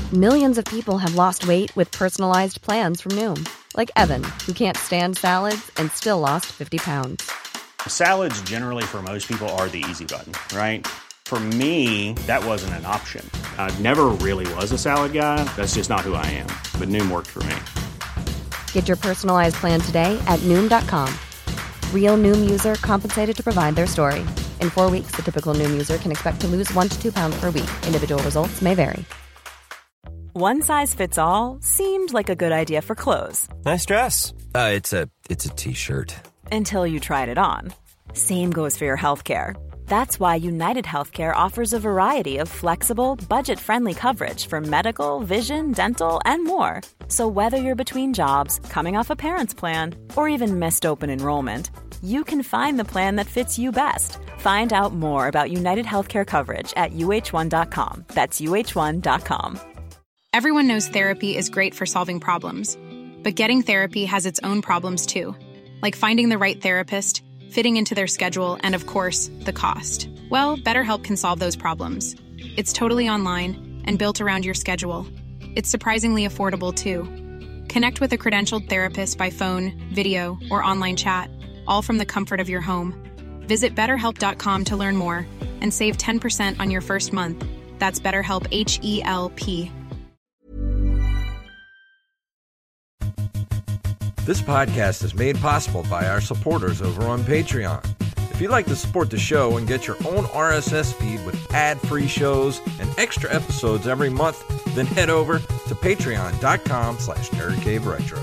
Millions of people have lost weight with personalized plans from Noom. Like Evan, who can't stand salads and still lost 50 pounds. Salads generally for most people are the easy button, right? For me, that wasn't an option. I never really was a salad guy. That's just not who I am. But Noom worked for me. Get your personalized plan today at Noom.com. Real Noom user compensated to provide their story. In 4 weeks, the typical Noom user can expect to lose 1 to 2 pounds per week. Individual results may vary. One size fits all seemed like a good idea for clothes. Nice dress. It's a t-shirt. Until you tried it on. Same goes for your healthcare. That's why United Healthcare offers a variety of flexible, budget-friendly coverage for medical, vision, dental, and more. So whether you're between jobs, coming off a parent's plan, or even missed open enrollment, you can find the plan that fits you best. Find out more about United Healthcare coverage at uh1.com. That's uh1.com. Everyone knows therapy is great for solving problems, but getting therapy has its own problems too, like finding the right therapist, fitting into their schedule, and of course, the cost. Well, BetterHelp can solve those problems. It's totally online and built around your schedule. It's surprisingly affordable too. Connect with a credentialed therapist by phone, video, or online chat, all from the comfort of your home. Visit BetterHelp.com to learn more and save 10% on your first month. That's BetterHelp, H-E-L-P. This podcast is made possible by our supporters over on Patreon. If you'd like to support the show and get your own RSS feed with ad-free shows and extra episodes every month, then head over to patreon.com/nerdcaveretro.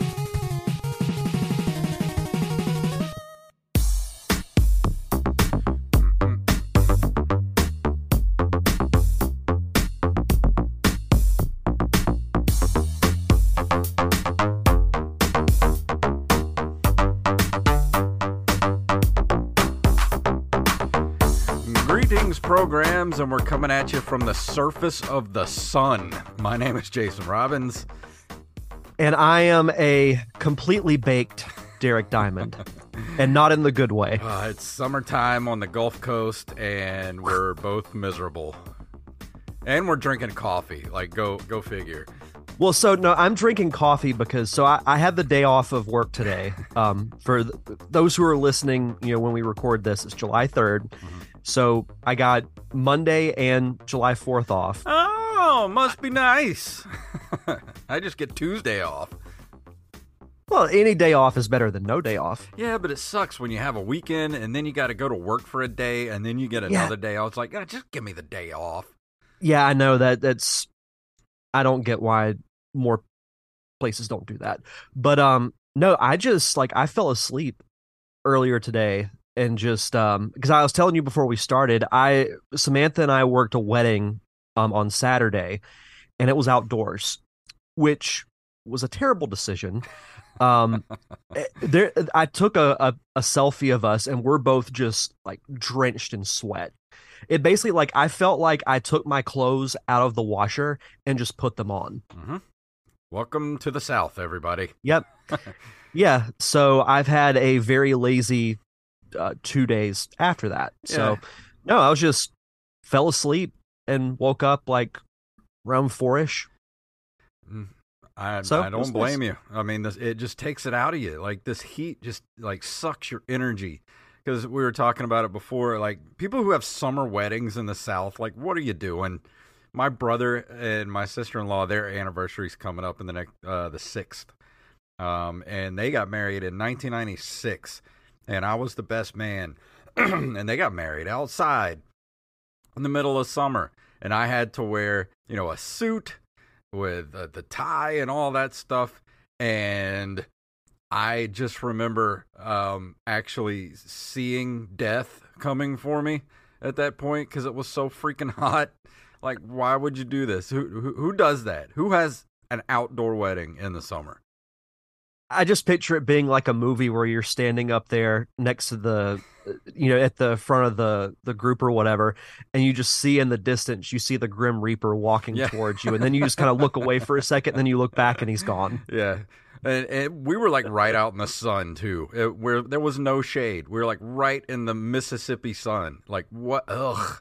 Programs, and we're coming at you from the surface of the sun. My name is Jason Robbins. And I am a completely baked Derek Diamond, and not in the good way. It's summertime on the Gulf Coast, and we're both miserable. And we're drinking coffee. Like, go figure. Well, so no, I'm drinking coffee because I had the day off of work today. For those who are listening, when we record this, it's July 3rd. Mm-hmm. So I got Monday and July 4th off. Oh, must be nice. I just get Tuesday off. Well, any day off is better than no day off. Yeah, but it sucks when you have a weekend and then you got to go to work for a day and then you get another day off. It's like, just give me the day off. Yeah, I know that's. I don't get why more places don't do that. But no, I fell asleep earlier today. And just because I was telling you before we started, Samantha and I worked a wedding on Saturday, and it was outdoors, which was a terrible decision. I took a selfie of us, and we're both just like drenched in sweat. It basically I felt like I took my clothes out of the washer and just put them on. Mm-hmm. Welcome to the South, everybody. Yep. Yeah. So I've had a very lazy 2 days after that. So no, I was just fell asleep and woke up like around 4-ish. I don't blame you. I mean, it just takes it out of you. Like this heat just like sucks your energy. Because we were talking about it before, like people who have summer weddings in the South, like what are you doing? My brother and my sister-in-law, their anniversary's coming up in the next the 6th. And they got married in 1996. And I was the best man, and they got married outside in the middle of summer. And I had to wear, a suit with the tie and all that stuff. And I just remember actually seeing death coming for me at that point because it was so freaking hot. Like, why would you do this? Who does that? Who has an outdoor wedding in the summer? I just picture it being like a movie where you're standing up there next to the, at the front of the group or whatever, and you just see in the distance, you see the Grim Reaper walking towards you, and then you just kind of look away for a second, and then you look back and he's gone. Yeah. And we were like right out in the sun too, where there was no shade. We were like right in the Mississippi sun. Like what? Ugh.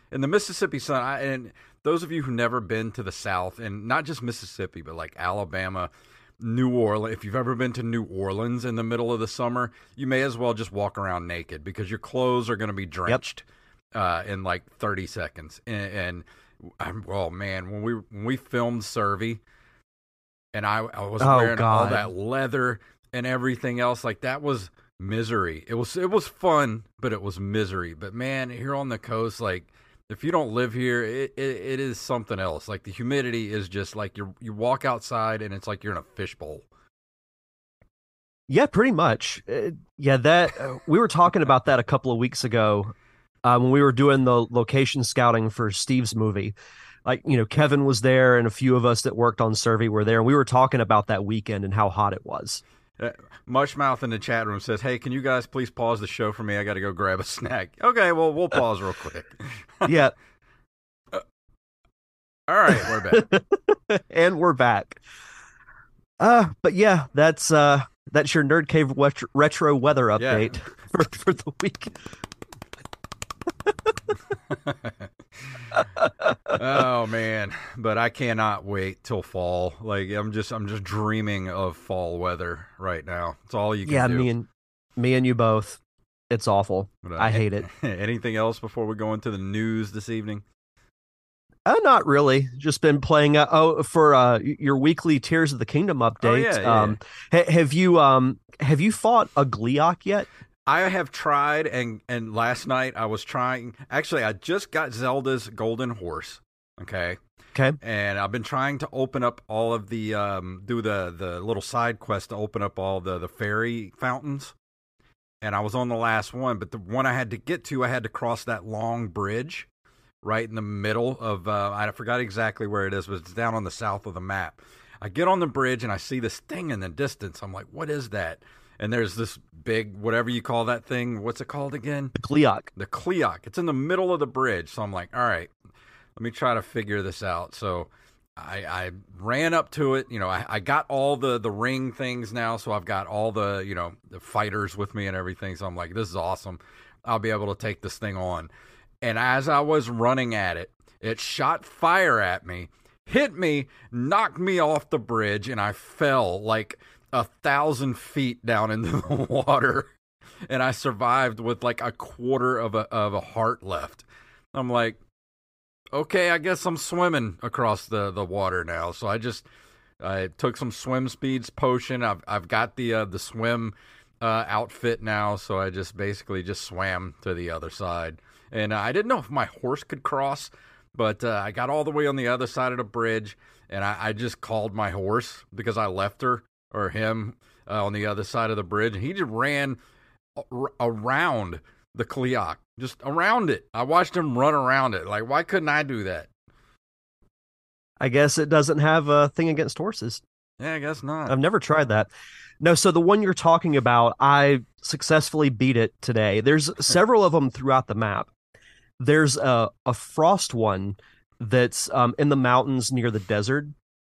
in the Mississippi sun, and those of you who've never been to the South, and not just Mississippi, but like Alabama, New Orleans, if you've ever been to New Orleans in the middle of the summer, you may as well just walk around naked because your clothes are going to be drenched in like 30 seconds. And well, man, when we filmed Survey, and I was wearing all that leather and everything else, like that was misery. It was fun, but it was misery. But man, here on the coast, like if you don't live here, it is something else. Like the humidity is just like you walk outside and it's like you're in a fishbowl. Yeah, pretty much. That we were talking about that a couple of weeks ago when we were doing the location scouting for Steve's movie. Like, Kevin was there and a few of us that worked on Survey were there, and we were talking about that weekend and how hot it was. Mushmouth in the chat room says, "Hey, can you guys please pause the show for me? I got to go grab a snack." Okay, well, we'll pause real quick. Yeah. All right, we're back. And we're back. But yeah, that's your Nerd Cave retro weather update for the week. Oh man, but I cannot wait till fall. Like I'm just dreaming of fall weather right now. It's all you can do. Yeah, me and you both. It's awful. I hate it. Anything else before we go into the news this evening? Not really. Just been playing for your weekly Tears of the Kingdom update. Oh, yeah. Have you fought a Gleeok yet? I have tried, and last night I was trying. Actually, I just got Zelda's Golden Horse. Okay. And I've been trying to open up all of the do the little side quest to open up all the fairy fountains. And I was on the last one, but the one I had to get to, I had to cross that long bridge right in the middle of I forgot exactly where it is, but it's down on the south of the map. I get on the bridge and I see this thing in the distance. I'm like, what is that? And there's this big, whatever you call that thing. What's it called again? The Gleeok. The Gleeok. It's in the middle of the bridge. So I'm like, all right, let me try to figure this out. So I ran up to it. I got all the ring things now. So I've got all the fighters with me and everything. So I'm like, this is awesome. I'll be able to take this thing on. And as I was running at it, it shot fire at me, hit me, knocked me off the bridge, and I fell like 1,000 feet down into the water, and I survived with like a quarter of a heart left. I'm like, okay, I guess I'm swimming across the water now. So I took some swim speeds potion. I've got the swim outfit now, so I just basically swam to the other side. And I didn't know if my horse could cross, but I got all the way on the other side of the bridge, and I just called my horse because I left her. Or him on the other side of the bridge, and he just ran around the Gleeok, just around it. I watched him run around it. Like, why couldn't I do that? I guess it doesn't have a thing against horses. Yeah, I guess not. I've never tried that. No, so the one you're talking about, I successfully beat it today. There's several of them throughout the map. There's a frost one that's in the mountains near the desert.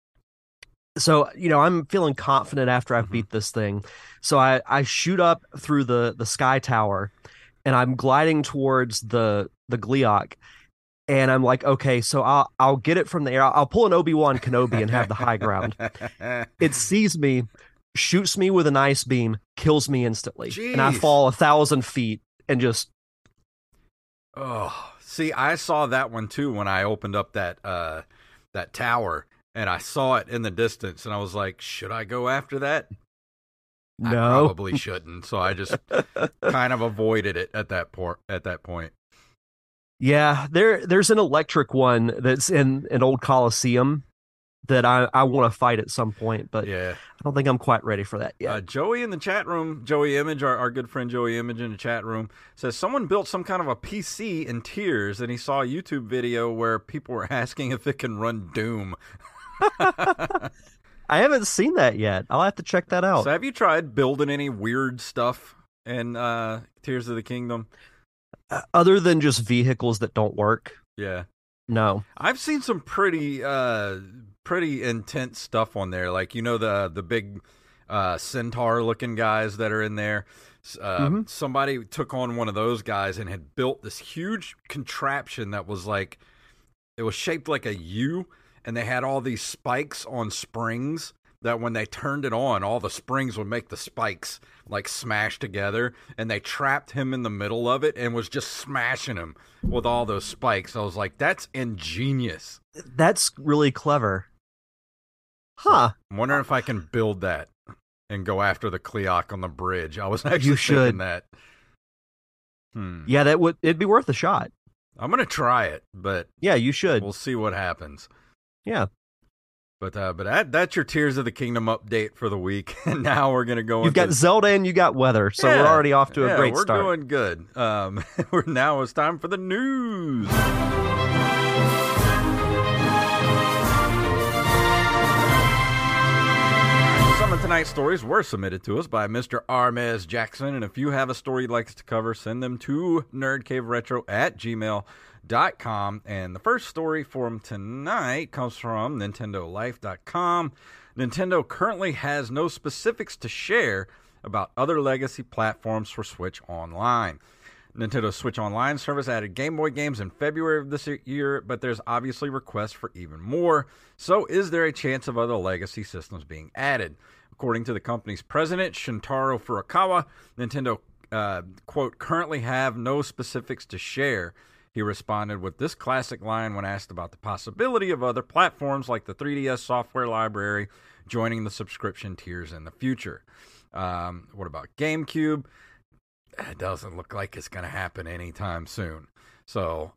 So, I'm feeling confident after I've beat this thing. So I shoot up through the sky tower, and I'm gliding towards the Gleeok, and I'm like, okay, so I'll get it from the air. I'll pull an Obi-Wan Kenobi and have the high ground. It sees me, shoots me with an ice beam, kills me instantly. Jeez. And I fall 1,000 feet and just... Oh, see, I saw that one too when I opened up that tower. And I saw it in the distance, and I was like, should I go after that? No. I probably shouldn't. So I just kind of avoided it at that point. Yeah, there's an electric one that's in an old Coliseum that I want to fight at some point, but yeah. I don't think I'm quite ready for that yet. Joey in the chat room, Joey Image, our good friend Joey Image in the chat room, says someone built some kind of a PC in Tears, and he saw a YouTube video where people were asking if it can run Doom. I haven't seen that yet. I'll have to check that out. So have you tried building any weird stuff in Tears of the Kingdom? Other than just vehicles that don't work? Yeah. No. I've seen some pretty intense stuff on there. Like, the big centaur looking guys that are in there. Somebody took on one of those guys and had built this huge contraption that was like, it was shaped like a U, and they had all these spikes on springs that when they turned it on, all the springs would make the spikes like smash together, and they trapped him in the middle of it and was just smashing him with all those spikes. I was like, that's ingenious. That's really clever. Huh. So I'm wondering if I can build that and go after the Cleoc on the bridge. I was actually thinking that. Yeah, it'd be worth a shot. I'm going to try it, but yeah, you should. We'll see what happens. Yeah. But that's your Tears of the Kingdom update for the week. And now we're going to go. You've got Zelda and you got weather, so we're already off to a great start. We're doing good. Now it's time for the news. Some of tonight's stories were submitted to us by Mr. Armez Jackson, and if you have a story you'd like us to cover, send them to nerdcaveretro@gmail.com. And the first story from tonight comes from NintendoLife.com. Nintendo currently has no specifics to share about other legacy platforms for Switch Online. Nintendo's Switch Online service added Game Boy games in February of this year, but there's obviously requests for even more. So is there a chance of other legacy systems being added? According to the company's president, Shintaro Furukawa, Nintendo, quote, currently have no specifics to share. He responded with this classic line when asked about the possibility of other platforms like the 3DS software library joining the subscription tiers in the future. What about GameCube? It doesn't look like it's going to happen anytime soon. So,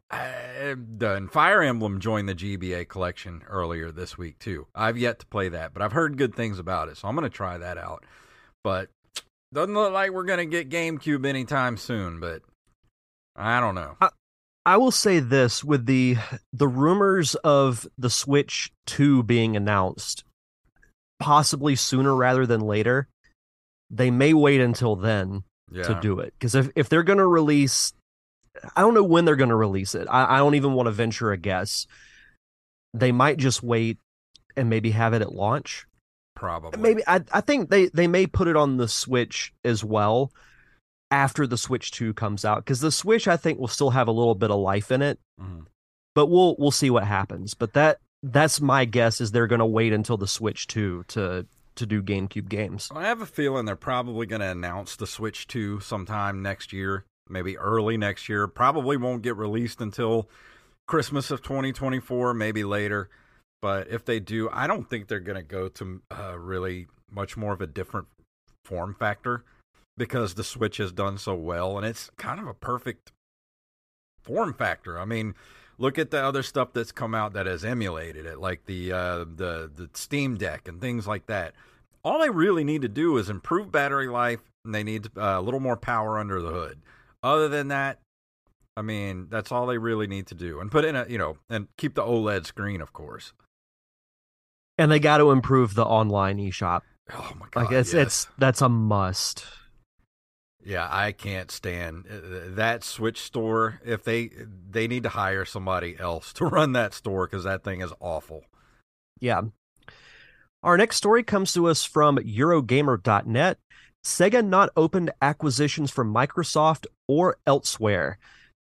Fire Emblem joined the GBA collection earlier this week, too. I've yet to play that, but I've heard good things about it, so I'm going to try that out. But doesn't look like we're going to get GameCube anytime soon, but I don't know. I will say this, with the rumors of the Switch 2 being announced, possibly sooner rather than later, they may wait until then to do it. Because if they're going to release, I don't know when they're going to release it. I don't even want to venture a guess. They might just wait and maybe have it at launch. Probably. Maybe I think they may put it on the Switch as well after the Switch 2 comes out, because the Switch, I think, will still have a little bit of life in it. Mm-hmm. But we'll see what happens. But that's my guess, is they're going to wait until the Switch 2 to do GameCube games. I have a feeling they're probably going to announce the Switch 2 sometime next year, maybe early next year. Probably won't get released until Christmas of 2024, maybe later. But if they do, I don't think they're going to go to really much more of a different form factor, because the Switch has done so well, and it's kind of a perfect form factor. I mean, look at the other stuff that's come out that has emulated it, like the Steam Deck and things like that. All they really need to do is improve battery life, and they need a little more power under the hood. Other than that, I mean, that's all they really need to do. And put in and keep the OLED screen, of course. And they got to improve the online eShop. Oh my God! That's a must. Yeah, I can't stand that Switch store. If they need to hire somebody else to run that store, because that thing is awful. Yeah. Our next story comes to us from Eurogamer.net. Sega not open to acquisitions from Microsoft or elsewhere.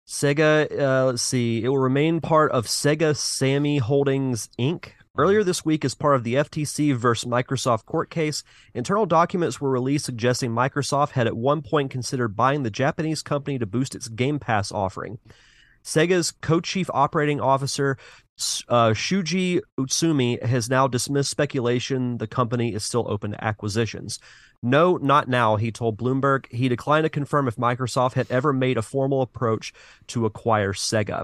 Sega, let's see, it will remain part of Sega Sammy Holdings, Inc. Earlier this week, as part of the FTC versus Microsoft court case, internal documents were released suggesting Microsoft had at one point considered buying the Japanese company to boost its Game Pass offering. Sega's co-chief operating officer, Shuji Utsumi, has now dismissed speculation the company is still open to acquisitions. No, not now, he told Bloomberg. He declined to confirm if Microsoft had ever made a formal approach to acquire Sega.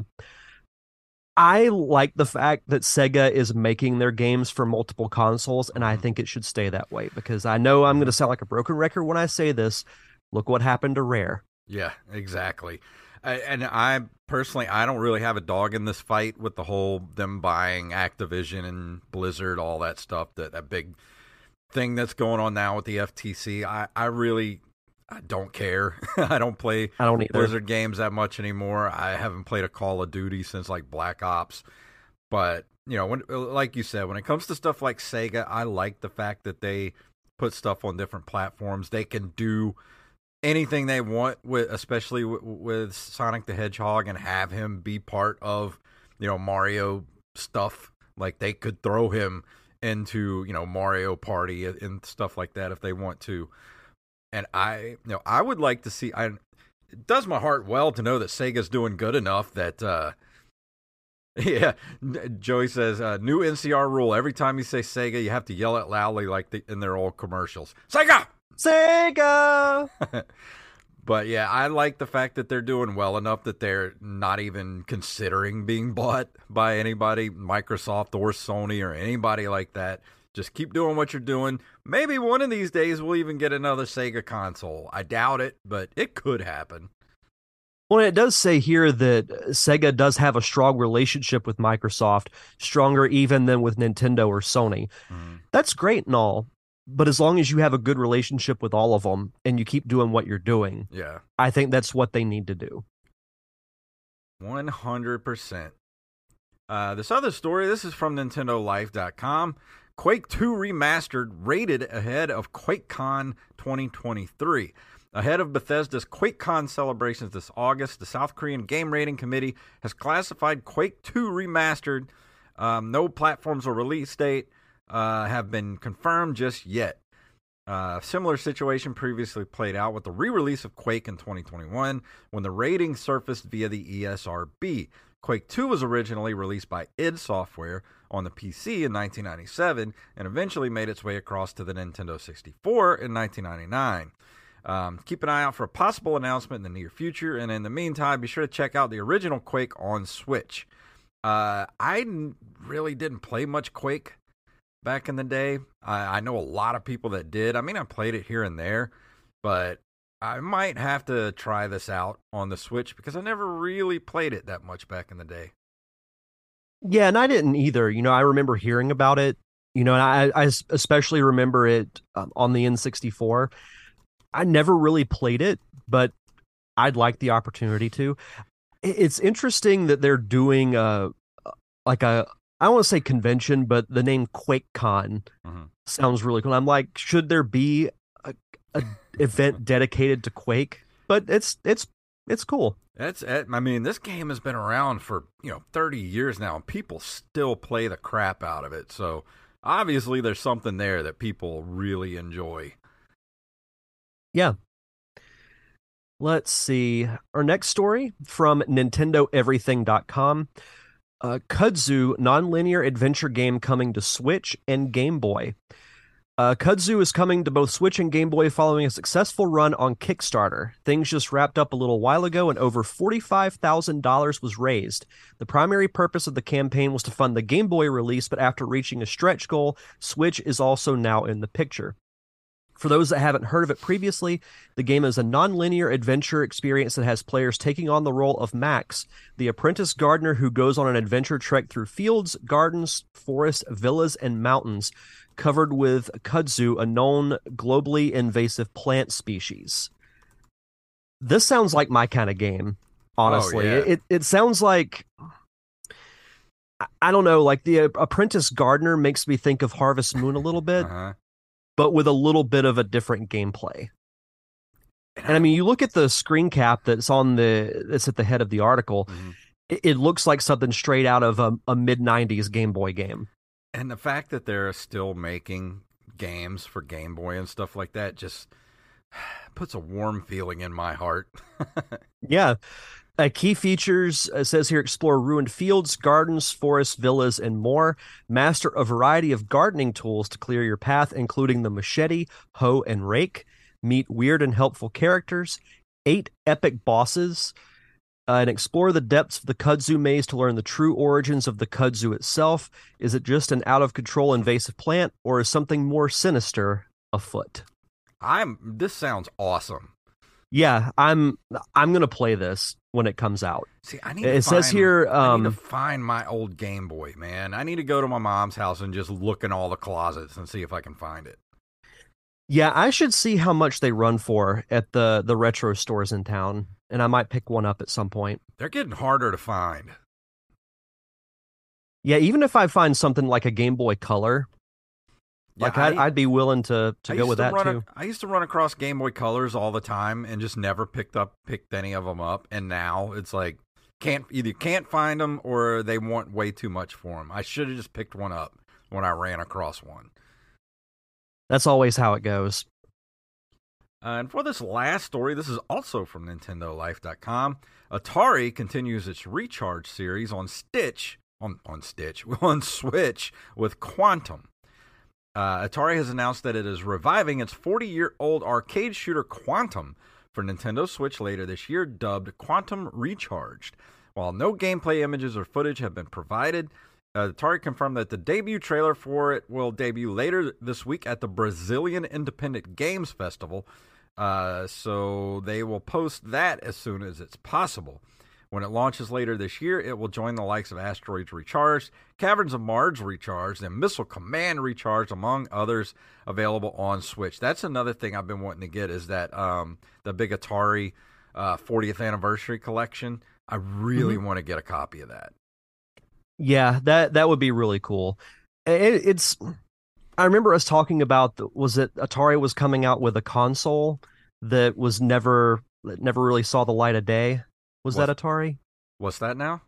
I like the fact that Sega is making their games for multiple consoles, and I think it should stay that way, because I know I'm going to sound like a broken record when I say this. Look what happened to Rare. Yeah, exactly. And I personally, I don't really have a dog in this fight with the whole them buying Activision and Blizzard, all that stuff, that big thing that's going on now with the FTC. I don't care. I don't either. Blizzard games that much anymore. I haven't played a Call of Duty since like Black Ops. But, like you said, when it comes to stuff like Sega, I like the fact that they put stuff on different platforms. They can do anything they want with, especially with Sonic the Hedgehog, and have him be part of, Mario stuff. Like they could throw him into, Mario Party and stuff like that if they want to. And I would like to see. It does my heart well to know that Sega's doing good enough that. Yeah, Joey says, new NCR rule. Every time you say Sega, you have to yell it loudly like in their old commercials. Sega! Sega! But yeah, I like the fact that they're doing well enough that they're not even considering being bought by anybody, Microsoft or Sony or anybody like that. Just keep doing what you're doing. Maybe one of these days we'll even get another Sega console. I doubt it, but it could happen. Well, it does say here that Sega does have a strong relationship with Microsoft, stronger even than with Nintendo or Sony. Mm. That's great and all, but as long as you have a good relationship with all of them and you keep doing what you're doing, yeah, I think that's what they need to do. 100%. This other story, this is from NintendoLife.com. Quake 2 Remastered rated ahead of QuakeCon 2023. Ahead of Bethesda's QuakeCon celebrations this August, the South Korean Game Rating Committee has classified Quake 2 Remastered. No platforms or release date have been confirmed just yet. Similar situation previously played out with the re-release of Quake in 2021 when the rating surfaced via the ESRB. Quake 2 was originally released by id Software on the PC in 1997 and eventually made its way across to the Nintendo 64 in 1999. Keep an eye out for a possible announcement in the near future, and in the meantime, be sure to check out the original Quake on Switch. I really didn't play much Quake back in the day. I know a lot of people that did. I mean, I played it here and there, but I might have to try this out on the Switch because I never really played it that much back in the day. Yeah, and I didn't either. I remember hearing about it, and I especially remember it on the N64. I never really played it, but I'd like the opportunity to. It's interesting that they're doing I don't want to say convention, but the name QuakeCon sounds really cool. I'm like, should there be a event dedicated to Quake? But it's cool. I mean, this game has been around for 30 years now, and people still play the crap out of it. So obviously, there's something there that people really enjoy. Yeah. Let's see. Our next story from NintendoEverything.com. Kudzu nonlinear adventure game coming to Switch and Game Boy. Kudzu is coming to both Switch and Game Boy following a successful run on Kickstarter. Things just wrapped up a little while ago and over $45,000 was raised. The primary purpose of the campaign was to fund the Game Boy release, but after reaching a stretch goal, Switch is also now in the picture. For those that haven't heard of it previously, the game is a non-linear adventure experience that has players taking on the role of Max, the apprentice gardener who goes on an adventure trek through fields, gardens, forests, villas, and mountains, covered with kudzu, a known globally invasive plant species. This sounds like my kind of game, honestly. Oh, yeah. It sounds like, I don't know, like the apprentice gardener makes me think of Harvest Moon a little bit. But with a little bit of a different gameplay. And I mean, you look at the screen cap that's at the head of the article, it looks like something straight out of a mid-90s Game Boy game. And the fact that they're still making games for Game Boy and stuff like that just puts a warm feeling in my heart. Yeah. Key features, says here, explore ruined fields, gardens, forests, villas, and more. Master a variety of gardening tools to clear your path, including the machete, hoe, and rake. Meet weird and helpful characters. 8 epic bosses. And explore the depths of the kudzu maze to learn the true origins of the kudzu itself. Is it just an out-of-control invasive plant, or is something more sinister afoot? This sounds awesome. Yeah, I'm gonna play this when it comes out. See, I need to find my old Game Boy, man. I need to go to my mom's house and just look in all the closets and see if I can find it. Yeah, I should see how much they run for at the retro stores in town, and I might pick one up at some point. They're getting harder to find. Yeah, even if I find something like a Game Boy Color, Yeah, Like I'd be willing to go with that too. I used to run across Game Boy Colors all the time and just never picked any of them up. And now it's like either can't find them or they want way too much for them. I should have just picked one up when I ran across one. That's always how it goes. And for this last story, this is also from NintendoLife.com. Atari continues its Recharge series on Switch with Quantum. Atari has announced that it is reviving its 40-year-old arcade shooter Quantum for Nintendo Switch later this year, dubbed Quantum Recharged. While no gameplay images or footage have been provided, Atari confirmed that the debut trailer for it will debut later this week at the Brazilian Independent Games Festival. So they will post that as soon as it's possible. When it launches later this year, it will join the likes of Asteroids Recharged, Caverns of Mars Recharged, and Missile Command Recharged, among others, available on Switch. That's another thing I've been wanting to get is that the big Atari 40th Anniversary Collection. I really want to get a copy of that. Yeah, that would be really cool. It's. I remember us talking about was it Atari was coming out with a console that never really saw the light of day. Was that Atari? What's that now?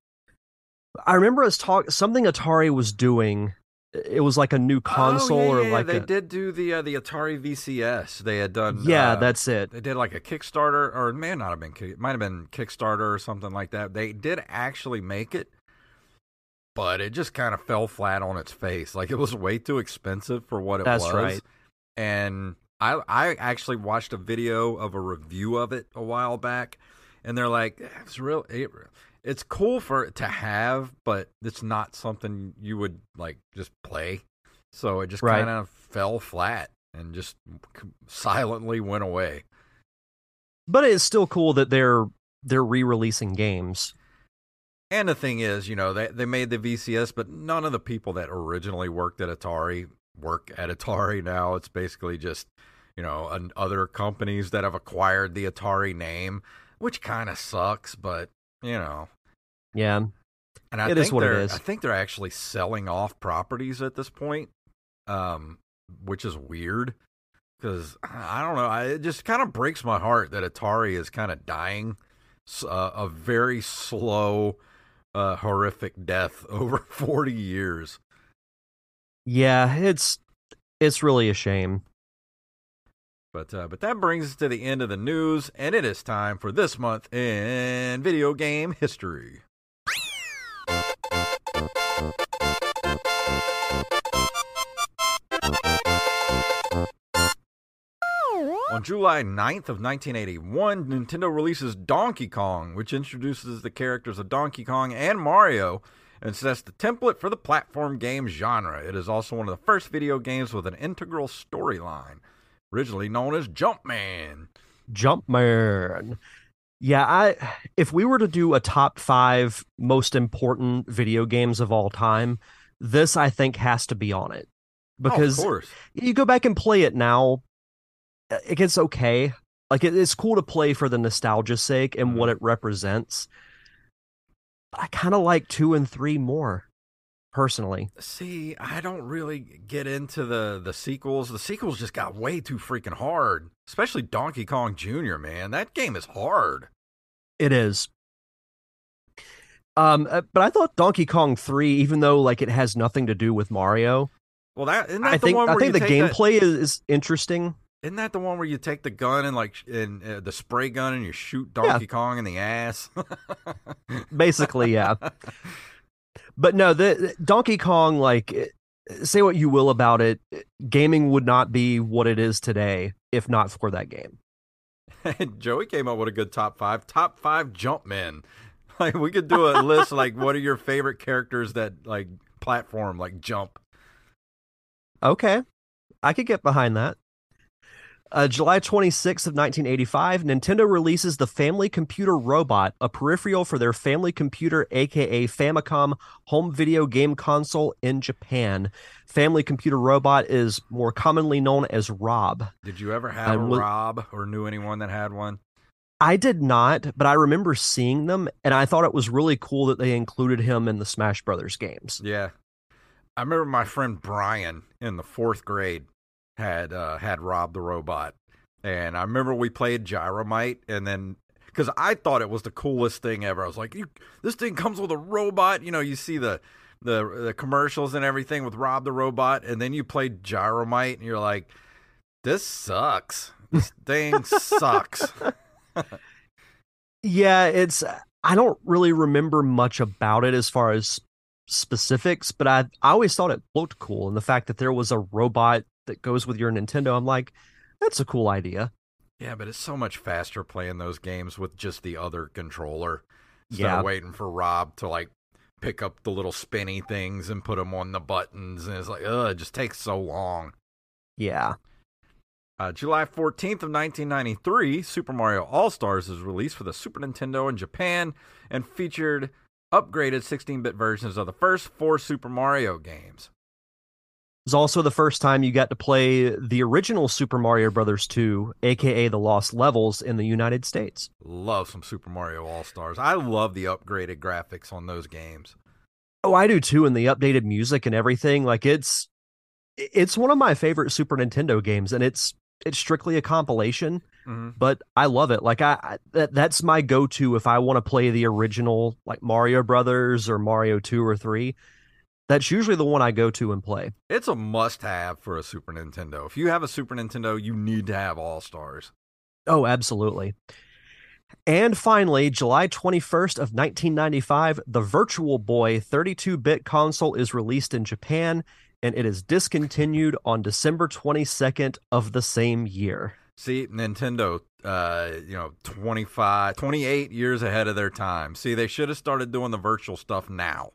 I remember us something Atari was doing. It was like a new console they did do the Atari VCS. They had done. Yeah, that's it. They did like a Kickstarter, or it may not have been. It might have been Kickstarter or something like that. They did actually make it, but it just kind of fell flat on its face. Like it was way too expensive for what it was. That's right. And I actually watched a video of a review of it a while back. And they're like, it's cool for it to have, but it's not something you would like just play. So it just kind of fell flat and just silently went away. But it's still cool that they're re-releasing games. And the thing is, they made the VCS, but none of the people that originally worked at Atari work at Atari now. It's basically just, other companies that have acquired the Atari name. Which kind of sucks, but, Yeah. And it is what it is. I think they're actually selling off properties at this point, which is weird. Because, I don't know, it just kind of breaks my heart that Atari is kind of dying a very slow, horrific death over 40 years. Yeah, it's really a shame. But that brings us to the end of the news, and it is time for this month in video game history. On July 9th of 1981, Nintendo releases Donkey Kong, which introduces the characters of Donkey Kong and Mario and sets the template for the platform game genre. It is also one of the first video games with an integral storyline, originally known as Jumpman. Jumpman. Yeah, if we were to do a top 5 most important video games of all time, this I think has to be on it. Because of course. You go back and play it now, it gets okay. Like it's cool to play for the nostalgia's sake and what it represents. But I kind of like 2 and 3 more. Personally, see, I don't really get into the sequels. The sequels just got way too freaking hard, especially Donkey Kong Jr., man. That game is hard. It is. But I thought Donkey Kong 3, even though like it has nothing to do with Mario, I think the gameplay is interesting. Isn't that the one where you take the gun and the spray gun and you shoot Donkey Kong in the ass? Basically, yeah. But no, the Donkey Kong, like, say what you will about it, gaming would not be what it is today if not for that game. Joey came up with a good top 5 Jumpmen. Like, we could do a list, like, what are your favorite characters that, like, platform, like, jump? Okay. I could get behind that. July 26th of 1985, Nintendo releases the Family Computer Robot, a peripheral for their family computer, aka Famicom, home video game console in Japan. Family Computer Robot is more commonly known as Rob. Did you ever have a Rob or knew anyone that had one? I did not, but I remember seeing them, and I thought it was really cool that they included him in the Smash Brothers games. Yeah. I remember my friend Brian in the 4th grade had Rob the Robot. And I remember we played Gyromite, and then, because I thought it was the coolest thing ever. I was like, this thing comes with a robot. You know, you see the commercials and everything with Rob the Robot, and then you play Gyromite, and you're like, this sucks. This thing sucks. Yeah, I don't really remember much about it as far as specifics, but I always thought it looked cool. And the fact that there was a robot that goes with your Nintendo, I'm like, that's a cool idea. Yeah, but it's so much faster playing those games with just the other controller. Instead of waiting for Rob to like pick up the little spinny things and put them on the buttons. And it's like, it just takes so long. Yeah. July 14th of 1993, Super Mario All-Stars is released for the Super Nintendo in Japan and featured upgraded 16-bit versions of the first 4 Super Mario games. It was also the first time you got to play the original Super Mario Bros. 2, a.k.a. The Lost Levels, in the United States. Love some Super Mario All-Stars. I love the upgraded graphics on those games. Oh, I do too, and the updated music and everything. Like, it's one of my favorite Super Nintendo games, and it's strictly a compilation, but I love it. Like, that's my go-to if I want to play the original, like Mario Brothers or Mario 2 or 3. That's usually the one I go to and play. It's a must-have for a Super Nintendo. If you have a Super Nintendo, you need to have All-Stars. Oh, absolutely. And finally, July 21st of 1995, the Virtual Boy 32-bit console is released in Japan, and it is discontinued on December 22nd of the same year. See, Nintendo, 28 years ahead of their time. See, they should have started doing the virtual stuff now.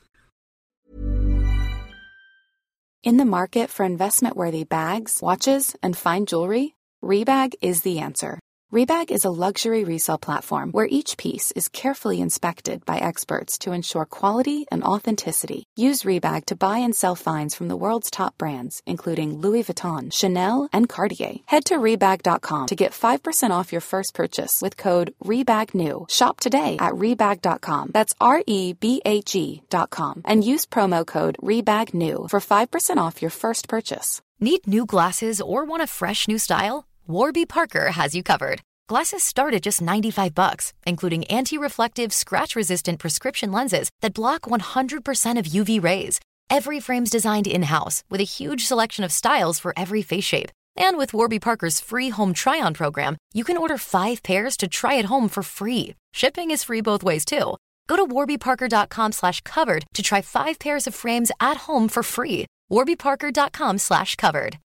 In the market for investment-worthy bags, watches, and fine jewelry, Rebag is the answer. Rebag is a luxury resale platform where each piece is carefully inspected by experts to ensure quality and authenticity. Use Rebag to buy and sell finds from the world's top brands, including Louis Vuitton, Chanel, and Cartier. Head to Rebag.com to get 5% off your first purchase with code REBAGNEW. Shop today at Rebag.com. That's REBAG.com. And use promo code REBAGNEW for 5% off your first purchase. Need new glasses or want a fresh new style? Warby Parker has you covered. Glasses start at just $95, including anti-reflective, scratch-resistant prescription lenses that block 100% of UV rays. Every frame's designed in-house with a huge selection of styles for every face shape. And with Warby Parker's free home try-on program, you can order 5 pairs to try at home for free. Shipping is free both ways, too. Go to warbyparker.com/covered to try 5 pairs of frames at home for free. warbyparker.com/covered.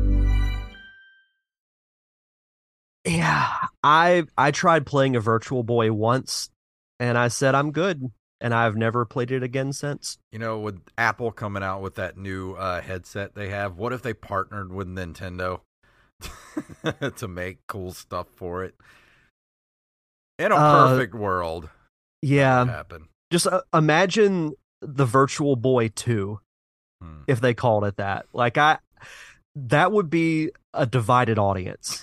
Yeah, I tried playing a Virtual Boy once, and I said I'm good, and I've never played it again since. You know, with Apple coming out with that new headset they have, what if they partnered with Nintendo to make cool stuff for it? In a perfect world, yeah, that would happen. Just imagine the Virtual Boy 2, if they called it that. Like, that would be a divided audience.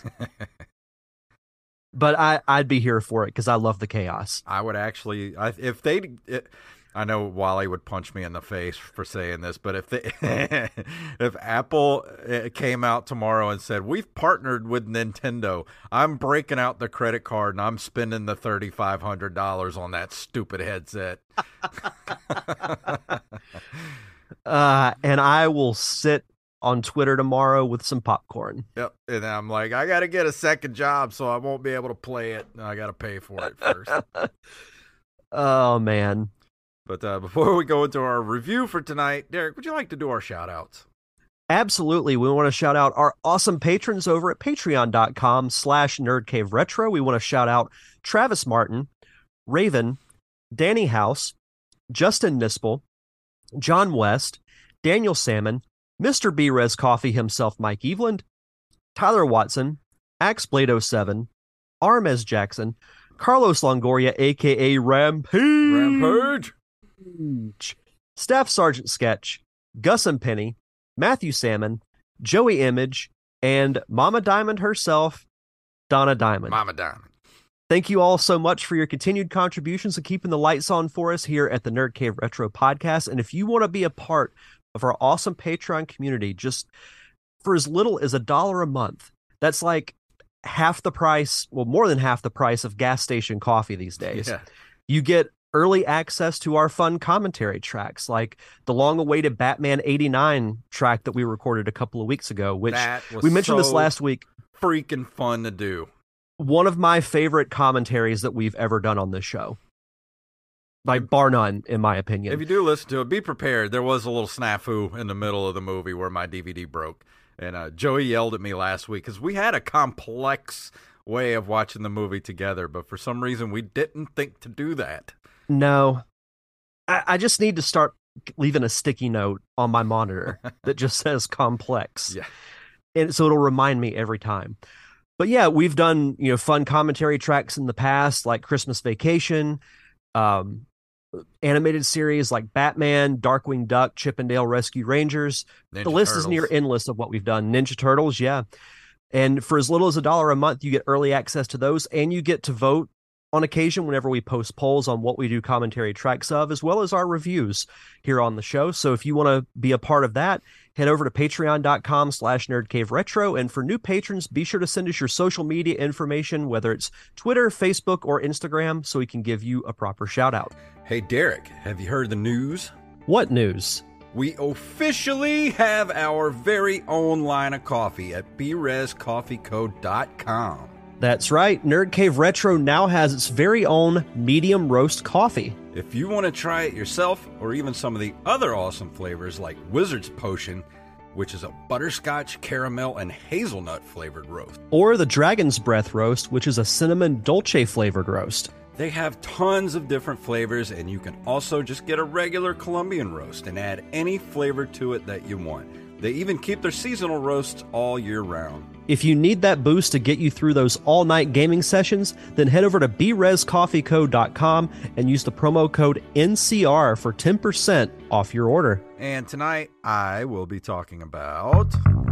But I'd be here for it because I love the chaos. I would actually, I know Wally would punch me in the face for saying this, but if Apple came out tomorrow and said, we've partnered with Nintendo, I'm breaking out the credit card and I'm spending the $3,500 on that stupid headset. And I will sit on Twitter tomorrow with some popcorn. Yep. And I'm like, I got to get a second job, so I won't be able to play it. I got to pay for it first. Oh, man. But before we go into our review for tonight, Derek, would you like to do our shout-outs? Absolutely. We want to shout out our awesome patrons over at patreon.com/nerdcaveretro. We want to shout out Travis Martin, Raven, Danny House, Justin Nispel, John West, Daniel Salmon, Mr. B-Res Coffee himself, Mike Eveland, Tyler Watson, Axeblade07, Armez Jackson, Carlos Longoria, a.k.a. Rampage, Staff Sergeant Sketch, Gus and Penny, Matthew Salmon, Joey Image, and Mama Diamond herself, Donna Diamond. Mama Diamond. Thank you all so much for your continued contributions and keeping the lights on for us here at the Nerd Cave Retro Podcast. And if you want to be a part of our awesome Patreon community just for as little as $1 a month. That's like half the price, well, more than half the price of gas station coffee these days. Yeah. You get early access to our fun commentary tracks, like the long-awaited Batman 89 track that we recorded a couple of weeks ago, which we mentioned this last week. Freaking fun to do. One of my favorite commentaries that we've ever done on this show. Like, bar none, in my opinion. If you do listen to it, be prepared. There was a little snafu in the middle of the movie where my DVD broke. And Joey yelled at me last week because we had a complex way of watching the movie together, but for some reason we didn't think to do that. No. I just need to start leaving a sticky note on my monitor that just says complex. Yeah. And so it'll remind me every time. But yeah, we've done, fun commentary tracks in the past, like Christmas Vacation, animated series like Batman, Darkwing Duck, Chippendale Rescue Rangers. The list is near endless of what we've done. Ninja Turtles, yeah. And for as little as $1 a month, you get early access to those, and you get to vote on occasion whenever we post polls on what we do commentary tracks of, as well as our reviews here on the show. So if you want to be a part of that, head over to patreon.com/nerdcaveretro. And for new patrons, be sure to send us your social media information, whether it's Twitter, Facebook, or Instagram, so we can give you a proper shout out. Hey, Derek, have you heard the news? What news? We officially have our very own line of coffee at BRezCoffeeCo.com. That's right. Nerd Cave Retro now has its very own medium roast coffee. If you want to try it yourself, or even some of the other awesome flavors like Wizard's Potion, which is a butterscotch, caramel, and hazelnut flavored roast. Or the Dragon's Breath roast, which is a cinnamon dolce flavored roast. They have tons of different flavors, and you can also just get a regular Colombian roast and add any flavor to it that you want. They even keep their seasonal roasts all year round. If you need that boost to get you through those all-night gaming sessions, then head over to BRezCoffeeCo.com and use the promo code NCR for 10% off your order. And tonight, I will be talking about...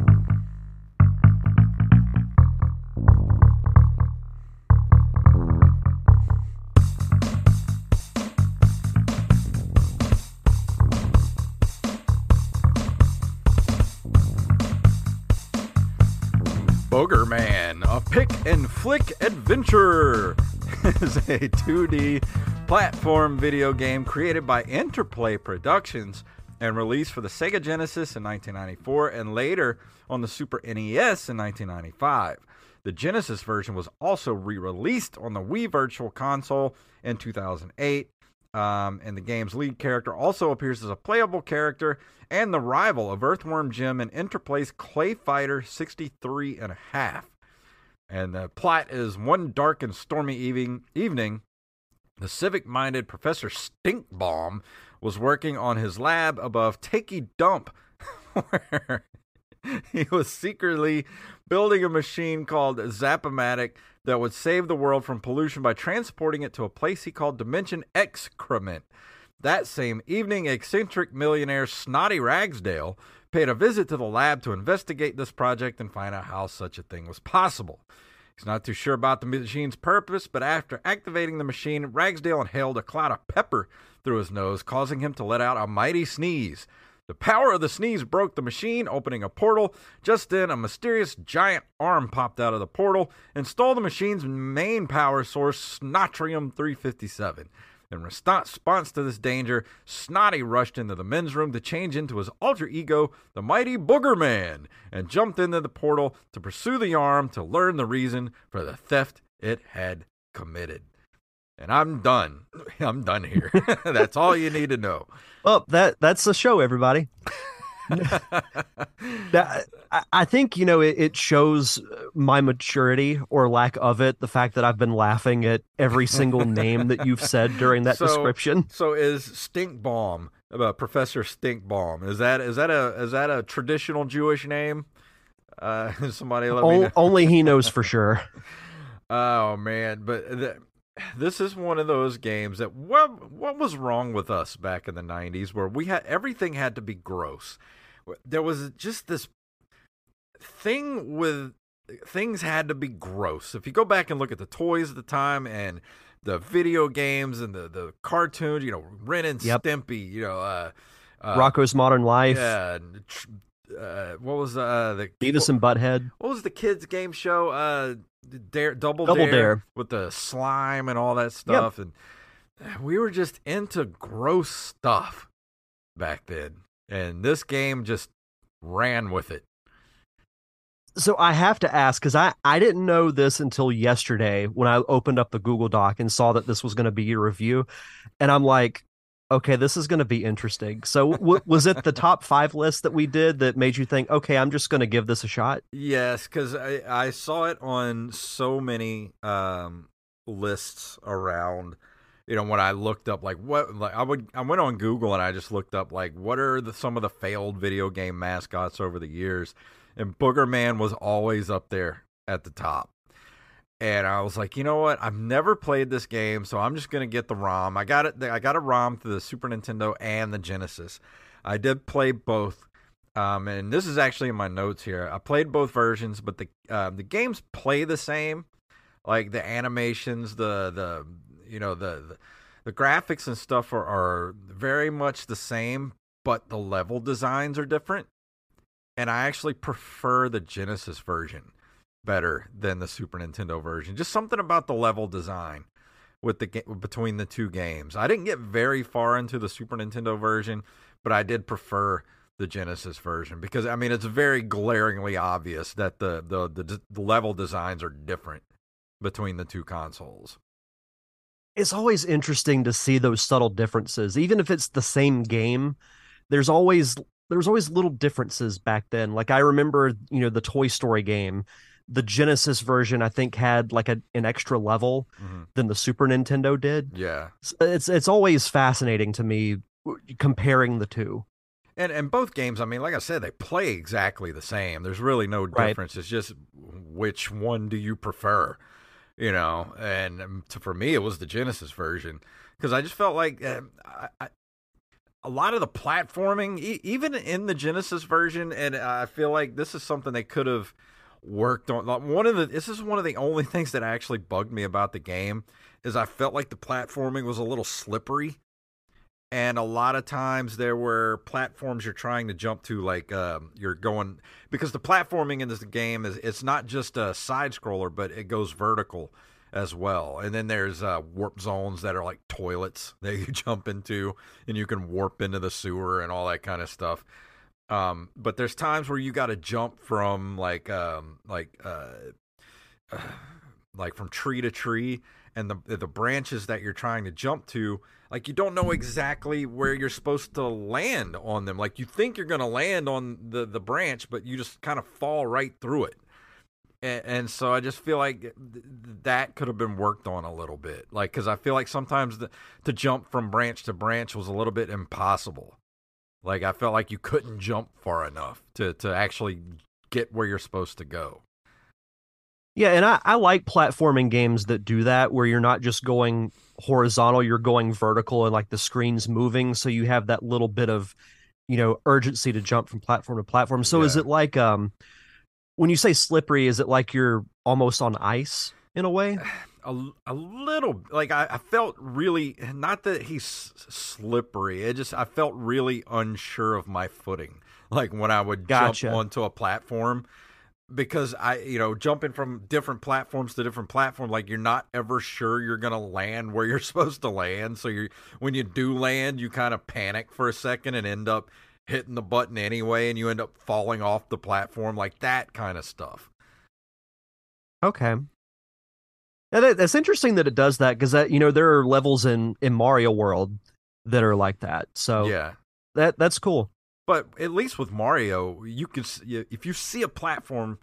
Boogerman, a pick and flick adventure, is a 2D platform video game created by Interplay Productions and released for the Sega Genesis in 1994 and later on the Super NES in 1995. The Genesis version was also re-released on the Wii Virtual Console in 2008. And the game's lead character also appears as a playable character and the rival of Earthworm Jim in Interplay's Clay Fighter 63.5. And the plot is one dark and stormy evening, the civic-minded Professor Stinkbomb was working on his lab above Takey Dump, where he was secretly building a machine called Zap-O-Matic that would save the world from pollution by transporting it to a place he called Dimension Excrement. That same evening, eccentric millionaire Snotty Ragsdale paid a visit to the lab to investigate this project and find out how such a thing was possible. He's not too sure about the machine's purpose, but after activating the machine, Ragsdale inhaled a cloud of pepper through his nose, causing him to let out a mighty sneeze. The power of the sneeze broke the machine, opening a portal. Just then, a mysterious giant arm popped out of the portal and stole the machine's main power source, Snotrium-357. In response to this danger, Snotty rushed into the men's room to change into his alter ego, the mighty Boogerman, and jumped into the portal to pursue the arm to learn the reason for the theft it had committed. And I'm done. I'm done here. That's all you need to know. Well, that's the show, everybody. I think, it shows my maturity or lack of it, the fact that I've been laughing at every single name that you've said during that description. So is Stinkbomb, Professor Stinkbomb, is that a traditional Jewish name? Somebody let me know. Only he knows for sure. Oh, man. But this is one of those games that what was wrong with us back in the 90s where everything had to be gross. There was just this thing with things had to be gross. If you go back and look at the toys at the time and the video games and the cartoons, Ren and Stimpy, Rocko's Modern Life. Yeah. What was the Beavis and Butthead? What was the kids' game show? Double Dare with the slime and all that stuff. Yep. And we were just into gross stuff back then. And this game just ran with it. So I have to ask, because I didn't know this until yesterday when I opened up the Google Doc and saw that this was going to be your review. And I'm like, okay, this is going to be interesting. So was it the top 5 list that we did that made you think, okay, I'm just going to give this a shot? Yes, because I saw it on so many lists around. When I looked up I went on Google and I just looked up what are some of the failed video game mascots over the years, and Booger Man was always up there at the top. And I was like, you know what? I've never played this game, so I'm just gonna get the ROM. I got it. I got a ROM through the Super Nintendo and the Genesis. I did play both, and this is actually in my notes here. I played both versions, but the games play the same. Like the animations, the graphics and stuff are very much the same, but the level designs are different. And I actually prefer the Genesis version better than the Super Nintendo version. Just something about the level design with between the two games. I didn't get very far into the Super Nintendo version, but I did prefer the Genesis version because it's very glaringly obvious that the level designs are different between the two consoles. It's always interesting to see those subtle differences. Even if it's the same game, there's always little differences back then. Like I remember, the Toy Story game, the Genesis version, I think had an extra level than the Super Nintendo did. Yeah. It's always fascinating to me comparing the two. And both games, like I said, they play exactly the same. There's really no difference. Right. It's just which one do you prefer? And for me, it was the Genesis version because I just felt like a lot of the platforming, even in the Genesis version, and I feel like this is something they could have worked on. This is one of the only things that actually bugged me about the game is I felt like the platforming was a little slippery, and a lot of times there were platforms you're trying to jump to, you're going because the platforming in this game it's not just a side scroller, but it goes vertical as well. And then there's warp zones that are like toilets that you jump into, and you can warp into the sewer and all that kind of stuff. But there's times where you got to jump from from tree to tree, and the branches that you're trying to jump to, you don't know exactly where you're supposed to land on them. You think you're going to land on the branch, but you just kind of fall right through it. And so I just feel like that could have been worked on a little bit. Because I feel like sometimes to jump from branch to branch was a little bit impossible. I felt like you couldn't jump far enough to actually get where you're supposed to go. Yeah, and I like platforming games that do that, where you're not just going horizontal, you're going vertical, and the screen's moving, so you have that little bit of, urgency to jump from platform to platform. So Is it when you say slippery, is it like you're almost on ice in a way? A little. I felt really, not that he's slippery, I felt really unsure of my footing. When I would jump onto a platform. Because jumping from different platforms to different platform, you're not ever sure you're going to land where you're supposed to land. So when you do land, you kind of panic for a second and end up hitting the button anyway, and you end up falling off the platform, that kind of stuff. Okay. Now that's interesting that it does that, because there are levels in Mario World that are like that. So yeah, that's cool. But at least with Mario, you can, if you see a platform,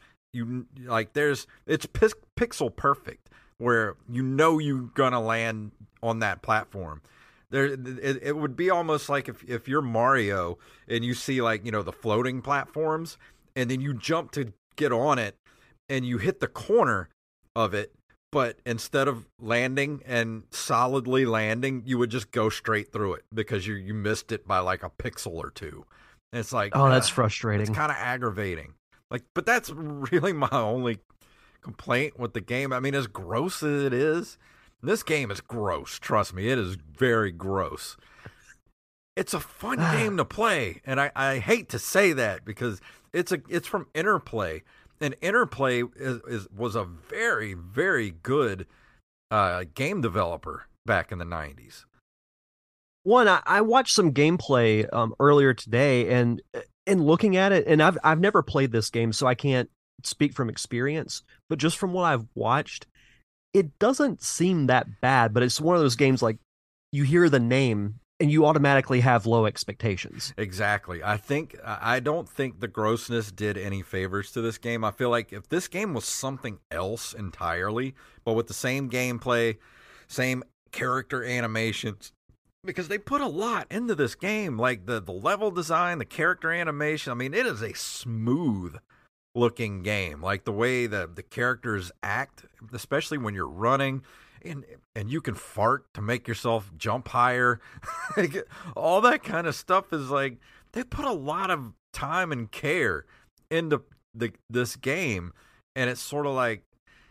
it's pixel perfect, where you're gonna land on that platform. It would be almost like if you're Mario and you see the floating platforms, and then you jump to get on it, and you hit the corner of it, but instead of landing and solidly landing, you would just go straight through it because you missed it by a pixel or two. It's that's frustrating. It's kind of aggravating. But that's really my only complaint with the game. As gross as it is, this game is gross. Trust me, it is very gross. it's a fun game to play, and I hate to say that because it's from Interplay, and Interplay was a very, very good game developer back in the 90s. One, I watched some gameplay earlier today, and looking at it, and I've never played this game, so I can't speak from experience, but just from what I've watched, it doesn't seem that bad. But it's one of those games like you hear the name and you automatically have low expectations. Exactly. I don't think the grossness did any favors to this game. I feel like if this game was something else entirely, but with the same gameplay, same character animations, because they put a lot into this game, like the level design, the character animation. I mean, it is a smooth looking game, like the way the characters act, especially when you're running. And you can fart to make yourself jump higher. All that kind of stuff is like, they put a lot of time and care into this game. And it's sort of like,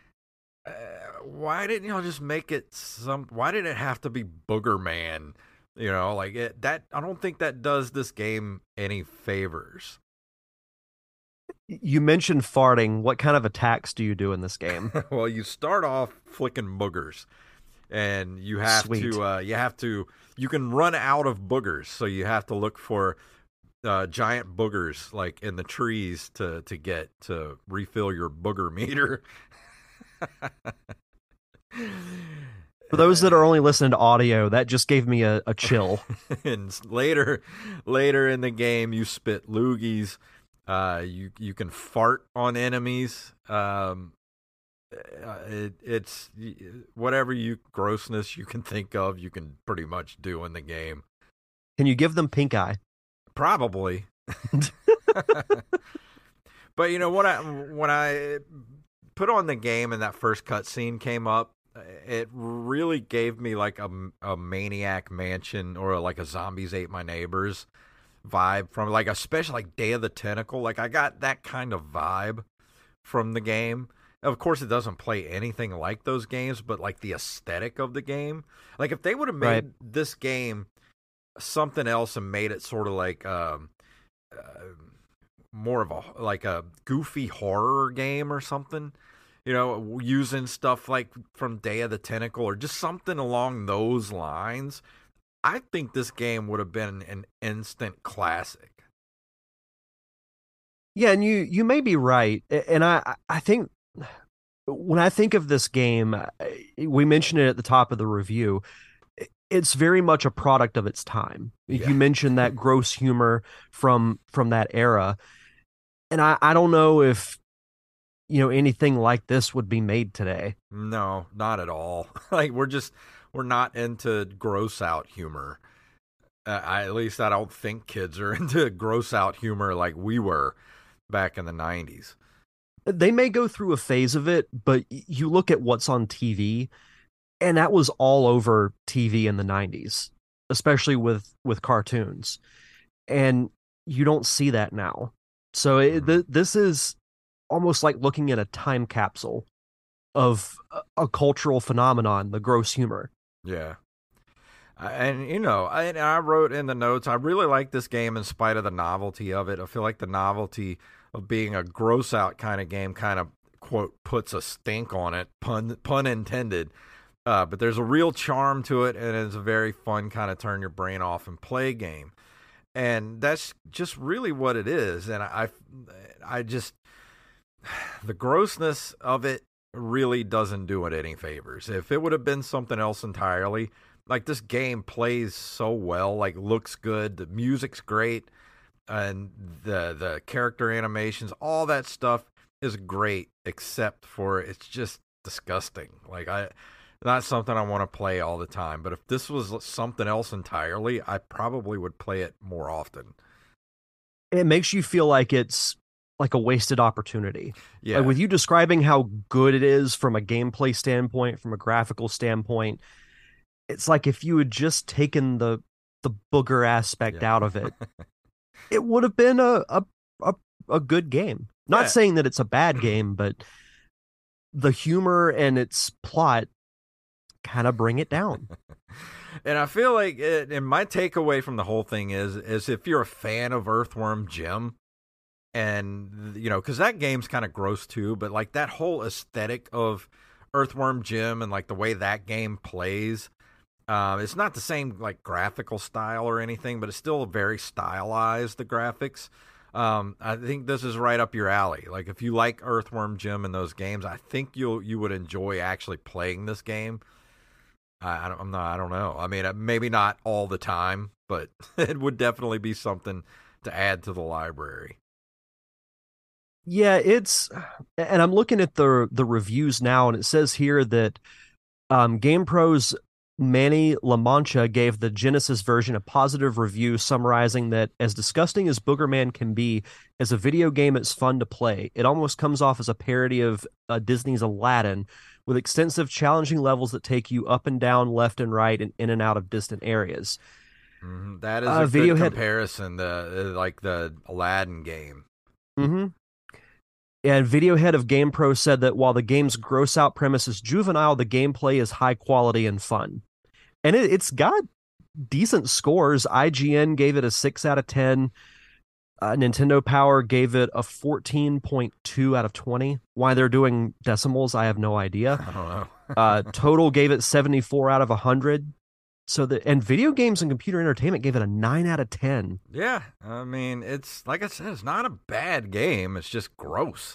why didn't y'all just make it why did it have to be Booger Man? You know, like I don't think that does this game any favors. You mentioned farting. What kind of attacks do you do in this game? Well, you start off flicking boogers, and you have you can run out of boogers, so you have to look for giant boogers like in the trees to get to refill your booger meter. For those that are only listening to audio, that just gave me a chill. And later in the game, you spit loogies. You can fart on enemies. It's whatever grossness you can think of, you can pretty much do in the game. Can you give them pink eye? Probably. But you know when I put on the game and that first cutscene came up, it really gave me like a Maniac Mansion or like a Zombies Ate My Neighbors vibe from, like, especially like Day of the Tentacle. Like, I got that kind of vibe from the game. Of course, it doesn't play anything like those games, but like the aesthetic of the game. Like, if they would have made this game something else and made it sort of like more of a goofy horror game or something, you know, using stuff like from Day of the Tentacle or just something along those lines, I think this game would have been an instant classic. Yeah, and you may be right. And I think when I think of this game, we mentioned it at the top of the review, it's very much a product of its time. Yeah. You mentioned that gross humor from that era. And I don't know if, you know, anything like this would be made today. No, not at all. Like, we're not into gross out humor. At least I don't think kids are into gross out humor like we were back in the 90s. They may go through a phase of it, but you look at what's on TV, and that was all over TV in the 90s, especially with cartoons. And you don't see that now. So this is almost like looking at a time capsule of a cultural phenomenon, the gross humor. Yeah. And, you know, I wrote in the notes, I really like this game in spite of the novelty of it. I feel like the novelty of being a gross out kind of game kind of, quote, puts a stink on it, pun intended. But there's a real charm to it, and it's a very fun kind of turn your brain off and play game. And that's just really what it is. And I just, the grossness of it really doesn't do it any favors. If it would have been something else entirely, like, this game plays so well, like, looks good, the music's great, and the character animations, all that stuff is great, except for it's just disgusting. Like, not something I want to play all the time. But if this was something else entirely, I probably would play it more often. It makes you feel like it's like a wasted opportunity. Yeah. Like, with you describing how good it is from a gameplay standpoint, from a graphical standpoint, it's like if you had just taken the booger aspect out of it, it would have been a good game. Not saying that it's a bad game, but the humor and its plot kind of bring it down. And I feel like and my takeaway from the whole thing is if you're a fan of Earthworm Jim, and, you know, because that game's kind of gross too, but like that whole aesthetic of Earthworm Jim and like the way that game plays, it's not the same like graphical style or anything, but it's still very stylized, the graphics. I think this is right up your alley. Like if you like Earthworm Jim and those games, I think you would enjoy actually playing this game. I don't know. I mean, maybe not all the time, but it would definitely be something to add to the library. Yeah, and I'm looking at the reviews now, and it says here that GamePro's Manny La Mancha gave the Genesis version a positive review, summarizing that as disgusting as Boogerman can be, as a video game, it's fun to play. It almost comes off as a parody of Disney's Aladdin, with extensive, challenging levels that take you up and down, left and right, and in and out of distant areas. That is a good comparison, like the Aladdin game. Mm-hmm. And video head of GamePro said that while the game's gross-out premise is juvenile, the gameplay is high quality and fun. And it's got decent scores. IGN gave it a 6 out of 10. Nintendo Power gave it a 14.2 out of 20. Why they're doing decimals, I have no idea. I don't know. Total gave it 74 out of 100. And Video Games and Computer Entertainment gave it a 9 out of 10. Yeah, I mean, it's like I said, it's not a bad game. It's just gross.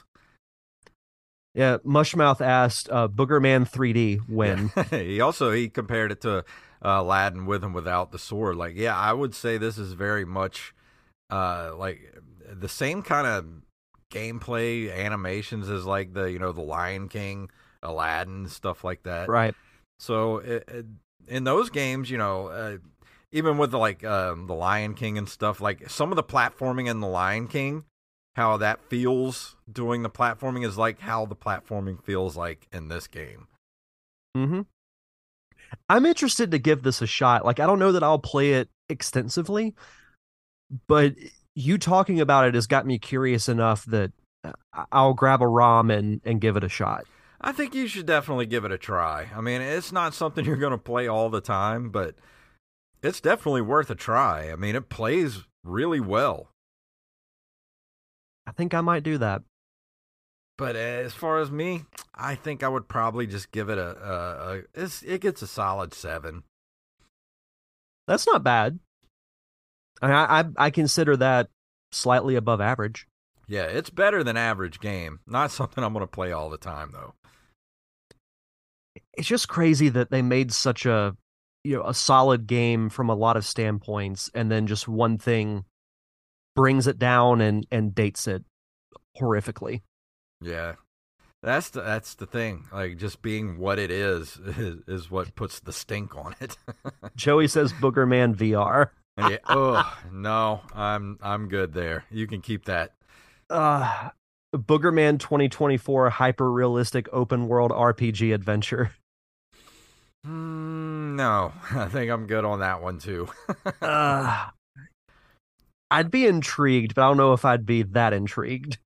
Yeah, Mushmouth asked, Boogerman 3D when? Yeah. He compared it to Aladdin with and without the sword. Like, yeah, I would say this is very much like the same kind of gameplay animations as like the Lion King, Aladdin, stuff like that. Right. So in those games, even with the Lion King and stuff, like some of the platforming in the Lion King, how that feels doing the platforming is like how the platforming feels like in this game. Mm-hmm. I'm interested to give this a shot. Like, I don't know that I'll play it extensively, but you talking about it has got me curious enough that I'll grab a ROM and give it a shot. I think you should definitely give it a try. I mean, it's not something you're going to play all the time, but it's definitely worth a try. I mean, it plays really well. I think I might do that. But as far as me, I think I would probably just give it it gets a solid 7. That's not bad. I consider that slightly above average. Yeah, it's better than average game. Not something I'm going to play all the time, though. It's just crazy that they made such a solid game from a lot of standpoints, and then just one thing brings it down and dates it horrifically. Yeah, that's the thing. Like, just being what it is what puts the stink on it. Joey says Boogerman VR. Yeah. Oh no, I'm good there. You can keep that. Boogerman 2024 hyper realistic open world RPG adventure. No, I think I'm good on that one too. I'd be intrigued, but I don't know if I'd be that intrigued.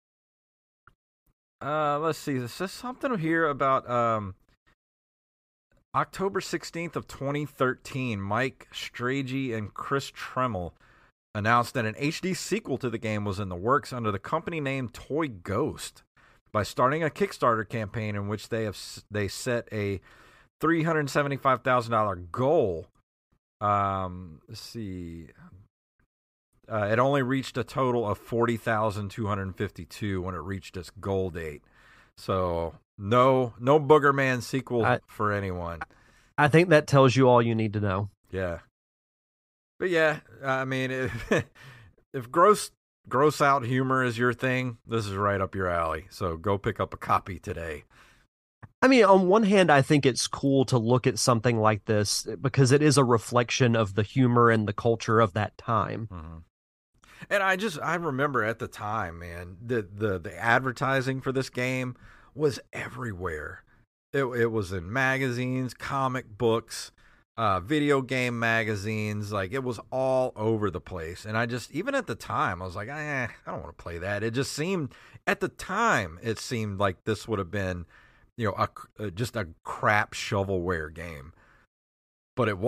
Let's see. This is something here about October 16th of 2013. Mike Strachey and Chris Tremel announced that an HD sequel to the game was in the works under the company name Toy Ghost by starting a Kickstarter campaign in which they set a $375,000 goal. Let's see. It only reached a total of 40,252 when it reached its goal date. So no Boogerman sequel for anyone. I think that tells you all you need to know. Yeah. But yeah, I mean, if gross out humor is your thing, this is right up your alley. So go pick up a copy today. I mean, on one hand, I think it's cool to look at something like this because it is a reflection of the humor and the culture of that time. Mm-hmm. And I remember at the time, man, the advertising for this game was everywhere. It was in magazines, comic books, video game magazines. Like, it was all over the place. And even at the time, I was like, I don't want to play that. It just seemed, at the time, it seemed like this would have been, just a crap shovelware game. But it wasn't.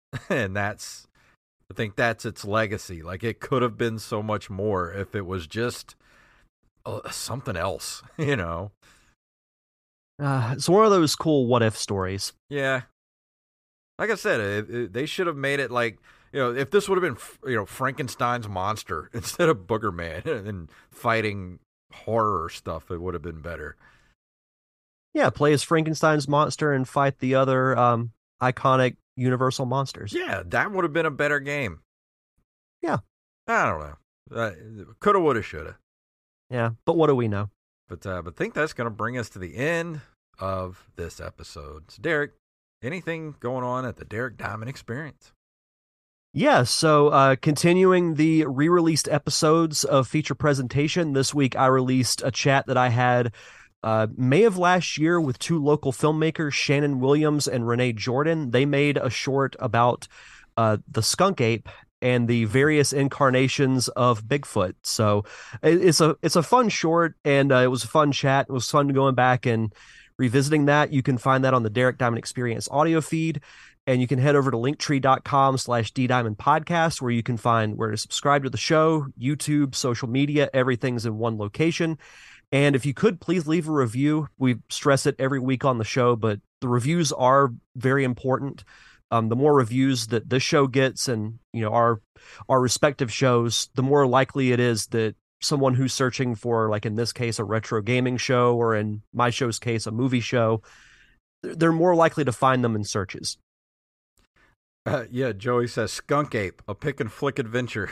And I think that's its legacy. Like, it could have been so much more if it was just something else, you know? It's one of those cool what-if stories. Yeah. Like I said, they should have made it like, you know, if this would have been, Frankenstein's monster instead of Booger Man and fighting horror stuff, it would have been better. Yeah, play as Frankenstein's monster and fight the other iconic Universal monsters. Yeah, that would have been a better game. Yeah. I don't know. Coulda, woulda, shoulda. Yeah, but what do we know? But I think that's going to bring us to the end of this episode. So, Derek, anything going on at the Derek Diamond Experience? Yeah, so continuing the re-released episodes of Feature Presentation, this week I released a chat that I had May of last year with two local filmmakers, Shannon Williams and Renee Jordan. They made a short about the skunk ape and the various incarnations of Bigfoot. So it's a fun short, and it was a fun chat. It was fun going back and revisiting that. You can find that on the Derek Diamond Experience audio feed, and you can head over to linktree.com/DDiamondPodcast, where you can find where to subscribe to the show, YouTube, social media, everything's in one location. And if you could, please leave a review. We stress it every week on the show, but the reviews are very important. The more reviews that this show gets, and our respective shows, the more likely it is that someone who's searching for, like in this case, a retro gaming show, or in my show's case, a movie show, they're more likely to find them in searches. Yeah, Joey says Skunk Ape, a pick and flick adventure.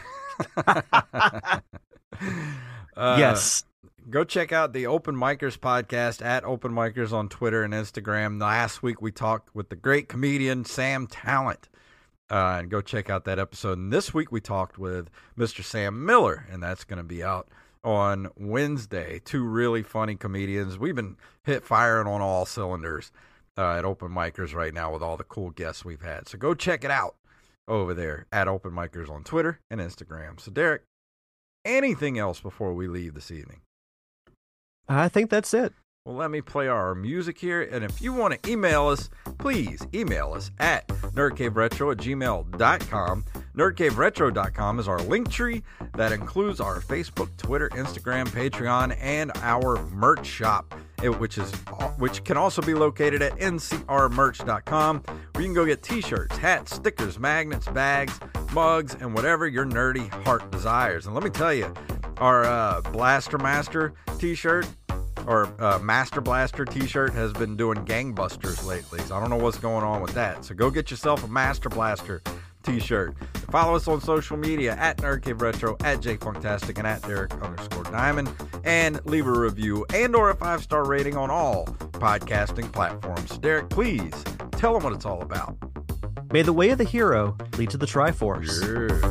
Yes. Go check out the Open Micers podcast at Open Micers on Twitter and Instagram. Last week we talked with the great comedian Sam Talent. And go check out that episode. And this week we talked with Mr. Sam Miller, and that's going to be out on Wednesday. Two really funny comedians. We've been firing on all cylinders at Open Micers right now with all the cool guests we've had. So go check it out over there at Open Micers on Twitter and Instagram. So, Derek, anything else before we leave this evening? I think that's it. Well, let me play our music here. And if you want to email us, please email us at nerdcaveretro@gmail.com. Nerdcaveretro.com is our link tree that includes our Facebook, Twitter, Instagram, Patreon, and our merch shop, which can also be located at ncrmerch.com, where you can go get t-shirts, hats, stickers, magnets, bags, mugs, and whatever your nerdy heart desires. And let me tell you, our Blaster Master t-shirt, or Master Blaster t-shirt, has been doing gangbusters lately, so I don't know what's going on with that. So go get yourself a Master Blaster t-shirt. Follow us on social media at NerdCaveRetro, at JFunktastic, and at Derek_Diamond, and leave a review and or a 5-star rating on all podcasting platforms. So Derek, please tell them what it's all about. May the way of the hero lead to the Triforce. Yeah.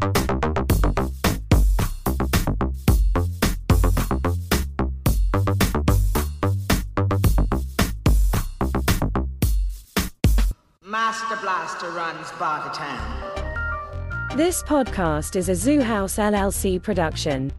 Master Blaster runs Bartertown. This podcast is a Zoo House LLC production.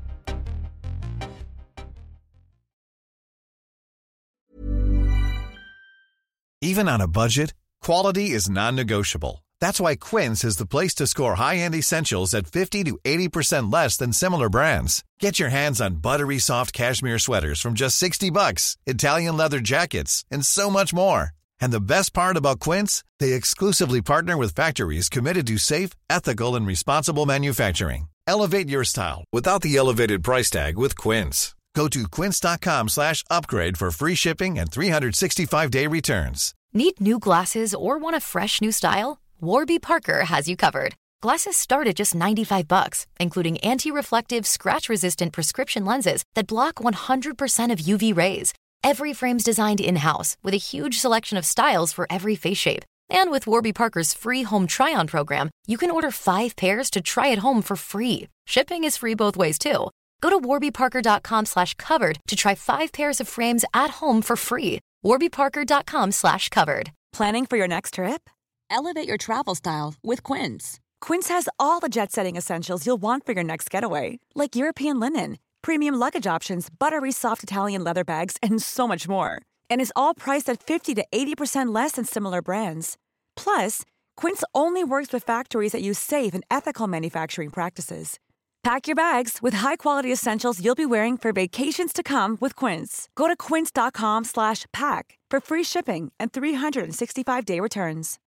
Even on a budget, quality is non-negotiable. That's why Quince is the place to score high-end essentials at 50 to 80% less than similar brands. Get your hands on buttery soft cashmere sweaters from just $60, Italian leather jackets, and so much more. And the best part about Quince, they exclusively partner with factories committed to safe, ethical, and responsible manufacturing. Elevate your style without the elevated price tag with Quince. Go to quince.com/upgrade for free shipping and 365-day returns. Need new glasses or want a fresh new style? Warby Parker has you covered. Glasses start at just $95, including anti-reflective, scratch-resistant prescription lenses that block 100% of UV rays. Every frame's designed in-house with a huge selection of styles for every face shape. And with Warby Parker's free home try-on program, you can order 5 pairs to try at home for free. Shipping is free both ways, too. Go to warbyparker.com/covered to try 5 pairs of frames at home for free. warbyparker.com/covered. Planning for your next trip? Elevate your travel style with Quince. Quince has all the jet-setting essentials you'll want for your next getaway, like European linen, premium luggage options, buttery soft Italian leather bags, and so much more. And is all priced at 50 to 80% less than similar brands. Plus, Quince only works with factories that use safe and ethical manufacturing practices. Pack your bags with high-quality essentials you'll be wearing for vacations to come with Quince. Go to quince.com/pack for free shipping and 365-day returns.